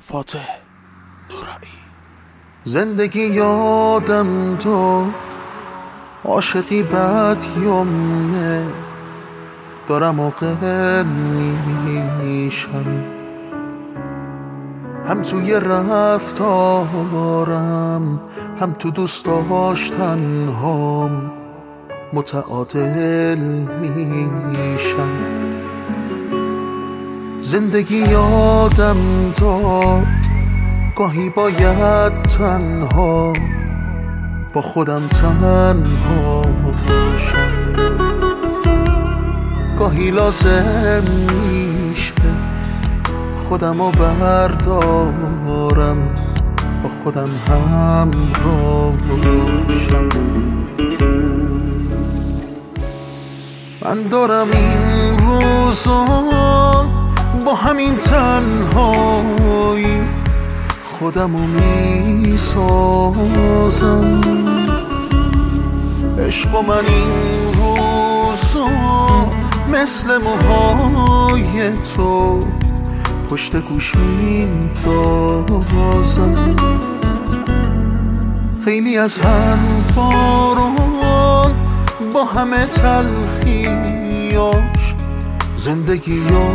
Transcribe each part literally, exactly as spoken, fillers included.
فاتح نورایی. زندگی یادم داد عاشقی بد یمنه، دارم عاقل میشم، هم توی رفتارم هم تو دوست داشتن هام متعادل میشم. زندگی یادم داد گاهی باید تنها با خودم تنها باشم، گاهی لازم میشه خودم رو بردارم با خودم همراه باشم. من دارم این روزا با همین تنهایی خودمو میسازم. عشق و من این روزا مثل موهای تو پشت گوش میندازم. خیلی از حرفارون با همه تلخیاش زندگی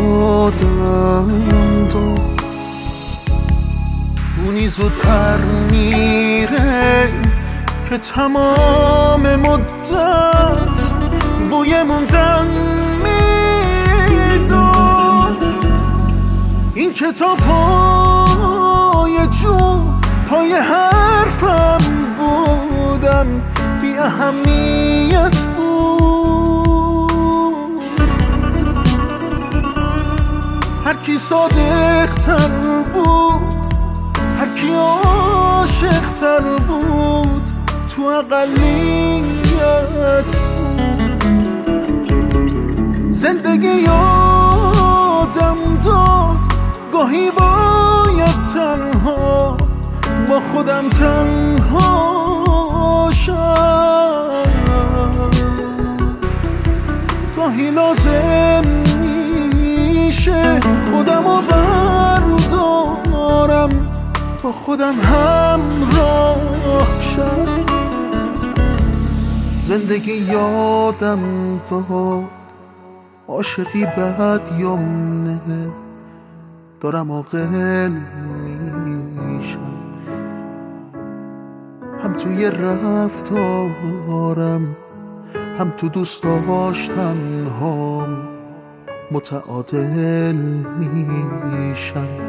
یادم داد. اونی زودتر میره که تمام مدت بوی موندن میداد. این کتاب پای جون پای حرفم بودم بی اهمیت بود. هر کی صادق تر بود، هر کی عاشق تر بود، تو اقلیت بود. زندگی یادم داد گاهی باید تنها با خودم تنها شم، گاهی لازم میشه خودم رو بردارم با خودم همراه شم. زندگی یادم داد عاشقی بد یمنه، دارم عاقل میشم، هم توی رفتارم هم تو دوست داشتن هام متعادل میشم.